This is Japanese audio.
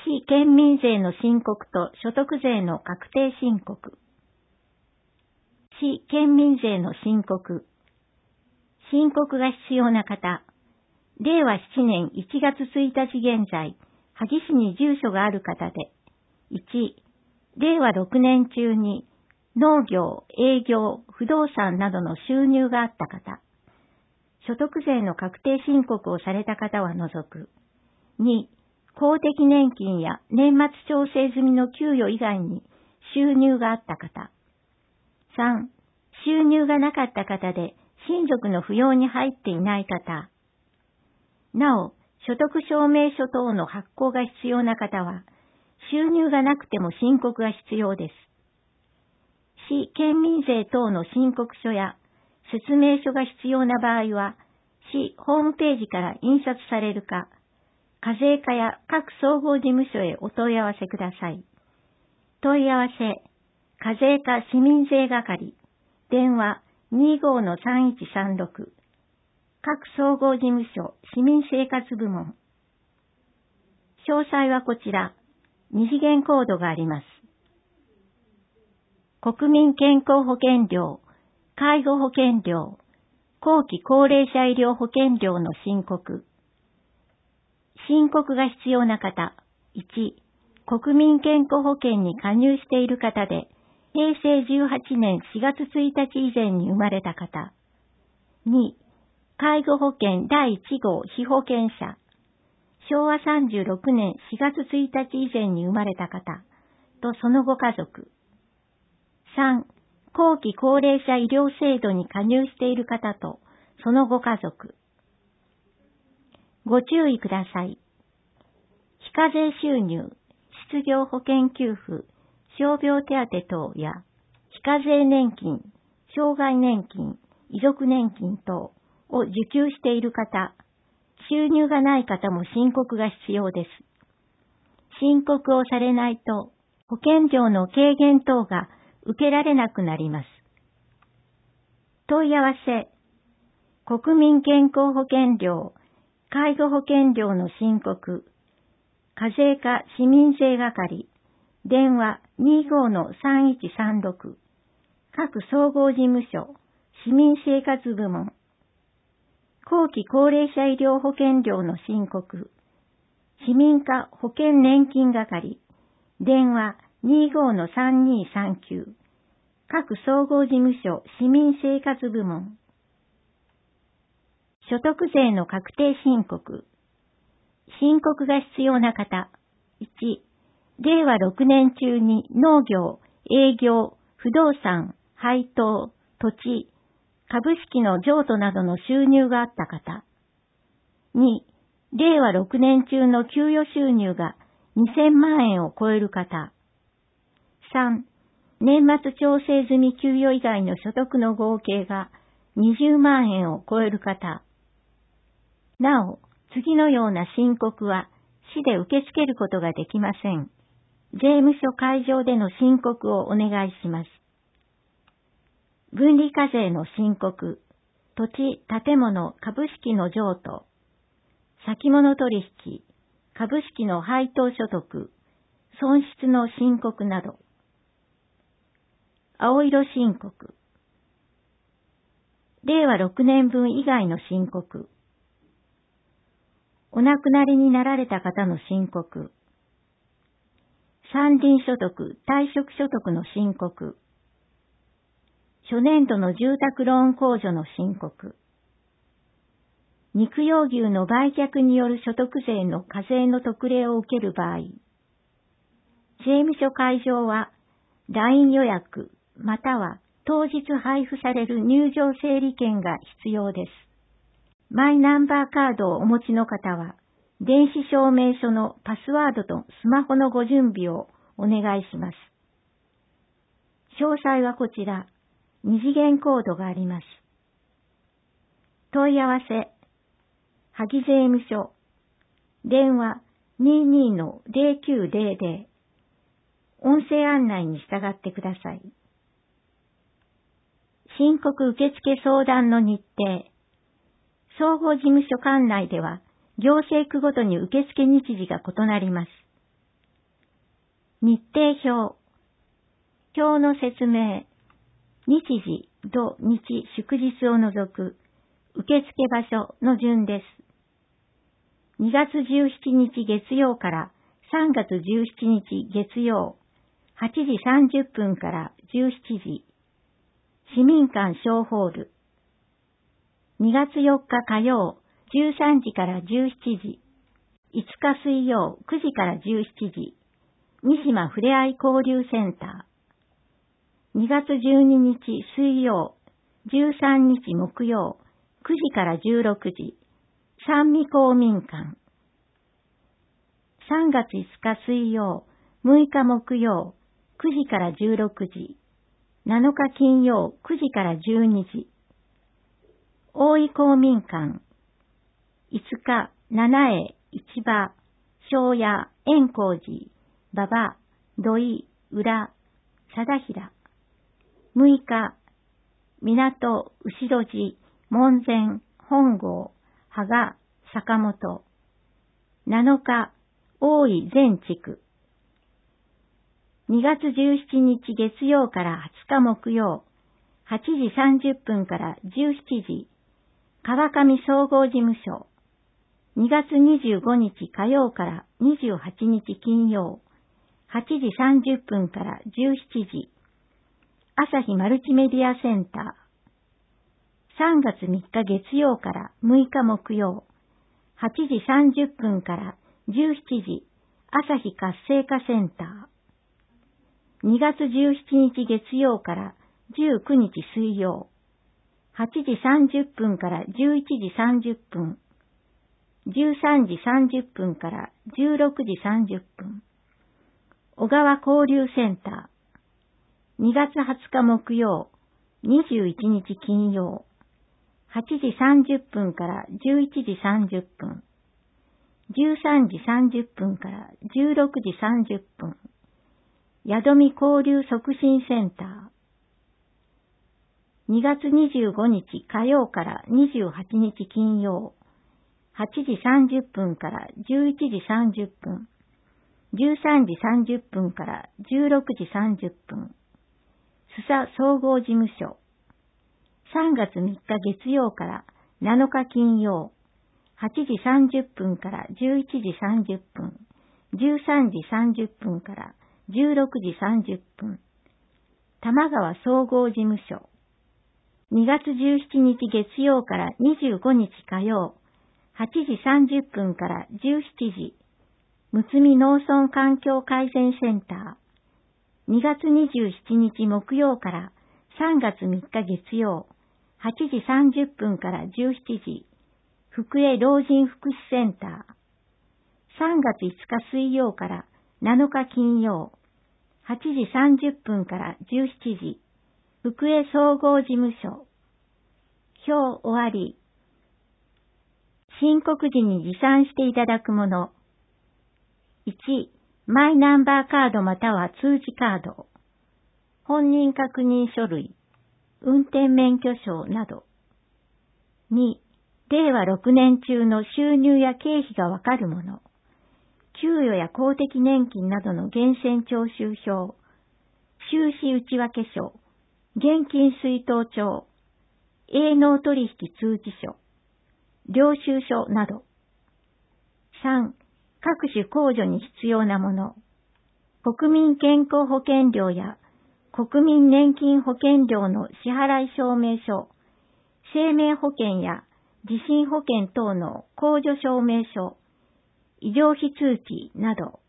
市県民税の申告と所得税の確定申告。市県民税の申告。申告が必要な方。令和7年1月1日現在、萩市に住所がある方で、1、令和6年中に農業、営業、不動産などの収入があった方。所得税の確定申告をされた方は除く。2、公的年金や年末調整済みの給与以外に収入があった方。3、収入がなかった方で親族の扶養に入っていない方。なお、所得証明書等の発行が必要な方は、収入がなくても申告が必要です。市県民税等の申告書や説明書が必要な場合は、市ホームページから印刷されるか、課税課や各総合事務所へお問い合わせください。問い合わせ、課税課市民税係、電話25-3136、各総合事務所市民生活部門。詳細はこちら、二次元コードがあります。国民健康保険料、介護保険料、後期高齢者医療保険料の申告。申告が必要な方。1、国民健康保険に加入している方で、平成18年4月1日以前に生まれた方。2、介護保険第1号被保険者。昭和36年4月1日以前に生まれた方とそのご家族。3、後期高齢者医療制度に加入している方とそのご家族。ご注意ください。非課税収入、失業保険給付、傷病手当等や非課税年金、障害年金、遺族年金等を受給している方、収入がない方も申告が必要です。申告をされないと保険料の軽減等が受けられなくなります。問い合わせ、国民健康保険料、介護保険料の申告、課税課市民税係、電話25-3136、各総合事務所、市民生活部門、後期高齢者医療保険料の申告、市民課保険年金係、電話25-3239、各総合事務所市民生活部門。所得税の確定申告。申告が必要な方。1、令和6年中に農業、営業、不動産、配当、土地、株式の譲渡などの収入があった方。2、令和6年中の給与収入が2000万円を超える方。3、年末調整済み給与以外の所得の合計が20万円を超える方。なお、次のような申告は市で受け付けることができません。税務署会場での申告をお願いします。分離課税の申告、土地、建物、株式の譲渡、先物取引、株式の配当所得、損失の申告など。青色申告。令和6年分以外の申告。お亡くなりになられた方の申告。山林所得、退職所得の申告。初年度の住宅ローン控除の申告。肉用牛の売却による所得税の課税の特例を受ける場合、税務署会場は LINE 予約または当日配布される入場整理券が必要です。マイナンバーカードをお持ちの方は、電子証明書のパスワードとスマホのご準備をお願いします。詳細はこちら、二次元コードがあります。問い合わせ、萩税務署、電話22-0900、音声案内に従ってください。申告受付相談の日程、総合事務所管内では行政区ごとに受付日時が異なります。 日程表。表の説明。日時、土日、祝日を除く受付場所の順です。2月17日月曜から3月17日月曜、8時30分から17時。市民館小ホール。2月4日火曜、13時から17時。5日水曜、9時から17時。三島ふれあい交流センター。2月12日水曜、13日木曜、9時から16時。三味公民館。3月5日水曜、6日木曜、9時から16時。7日金曜、9時から12時。大井公民館。5日、七重、市場、庄屋、円光寺、馬場、土井、浦、貞平。6日、港、後戸寺、門前、本郷、芳賀、坂本。7日、大井全地区。2月17日月曜から20日木曜、8時30分から17時。川上総合事務所。2月25日火曜から28日金曜、8時30分から17時。朝日マルチメディアセンター。3月3日月曜から6日木曜、8時30分から17時。朝日活性化センター。2月17日月曜から19日水曜、8時30分から11時30分。13時30分から16時30分。小川交流センター。2月20日木曜、21日金曜。8時30分から11時30分。13時30分から16時30分。宿見交流促進センター。2月25日火曜から28日金曜。8時30分から11時30分。13時30分から16時30分。須佐総合事務所。3月3日月曜から7日金曜。8時30分から11時30分。13時30分から16時30分。玉川総合事務所。2月17日月曜から25日火曜。8時30分から17時。むつみ農村環境改善センター。2月27日木曜から3月3日月曜。8時30分から17時。福江老人福祉センター。3月5日水曜から7日金曜。8時30分から17時。福江総合事務所。表終わり。申告時に持参していただくもの。1、マイナンバーカードまたは通知カード。本人確認書類。運転免許証など。2、令和6年中の収入や経費がわかるもの。給与や公的年金などの源泉徴収票。収支内訳書。現金出納帳。営農取引通知書。領収書など。3、各種控除に必要なもの。国民健康保険料や国民年金保険料の支払い証明書、生命保険や地震保険等の控除証明書、医療費通知など。